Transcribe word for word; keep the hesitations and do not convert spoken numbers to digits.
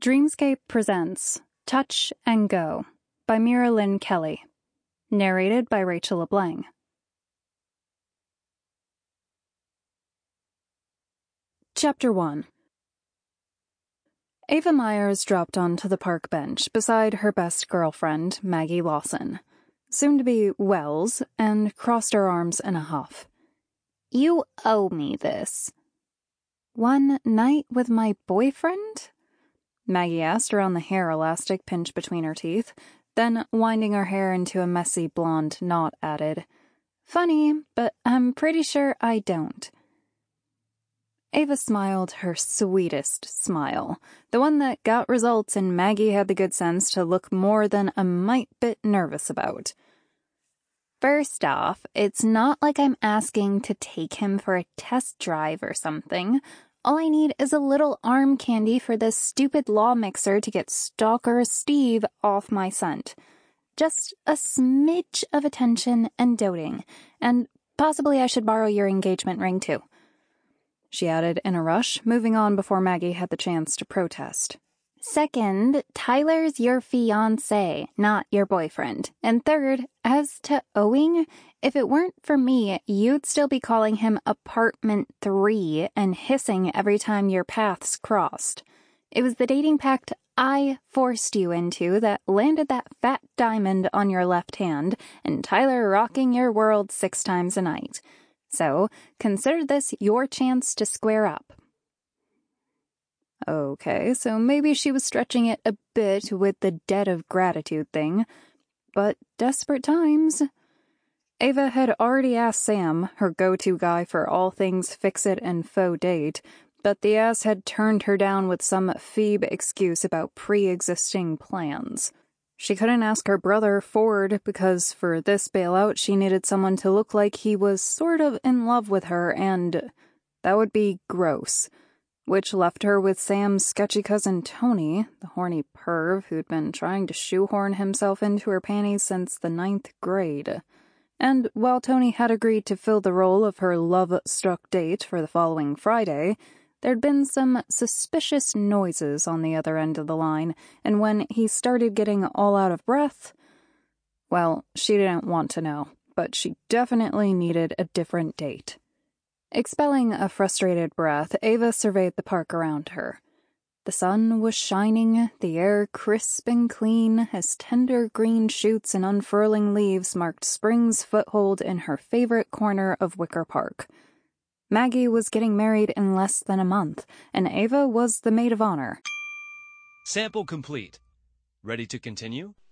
Dreamscape presents Touch and Go by Mira Lynn Kelly. Narrated by Rachel LeBlanc. Chapter one. Ava Myers dropped onto the park bench beside her best girlfriend, Maggie Lawson, soon to be Wells, and crossed her arms in a huff. "You owe me this." "One night with my boyfriend?" Maggie asked around the hair elastic pinched between her teeth, then winding her hair into a messy blonde knot added, "Funny, but I'm pretty sure I don't." Ava smiled her sweetest smile, the one that got results and Maggie had the good sense to look more than a mite bit nervous about. "First off, it's not like I'm asking to take him for a test drive or something. All I need is a little arm candy for this stupid law mixer to get Stalker Steve off my scent. Just a smidge of attention and doting, and possibly I should borrow your engagement ring too," she added in a rush, moving on before Maggie had the chance to protest. "Second, Tyler's your fiancé, not your boyfriend. And third, as to owing, if it weren't for me, you'd still be calling him Apartment three and hissing every time your paths crossed. It was the dating pact I forced you into that landed that fat diamond on your left hand and Tyler rocking your world six times a night. So, consider this your chance to square up." Okay, so maybe she was stretching it a bit with the debt of gratitude thing, but desperate times. Ava had already asked Sam, her go-to guy for all things fix-it and faux date, but the ass had turned her down with some Phoebe excuse about pre-existing plans. She couldn't ask her brother, Ford, because for this bailout she needed someone to look like he was sort of in love with her, and that would be gross. Which left her with Sam's sketchy cousin Tony, the horny perv who'd been trying to shoehorn himself into her panties since the ninth grade. And while Tony had agreed to fill the role of her love-struck date for the following Friday, there'd been some suspicious noises on the other end of the line, and when he started getting all out of breath, well, she didn't want to know, but she definitely needed a different date. Expelling a frustrated breath, Ava surveyed the park around her. The sun was shining, the air crisp and clean, as tender green shoots and unfurling leaves marked spring's foothold in her favorite corner of Wicker Park. Maggie was getting married in less than a month, and Ava was the maid of honor. Sample complete. Ready to continue?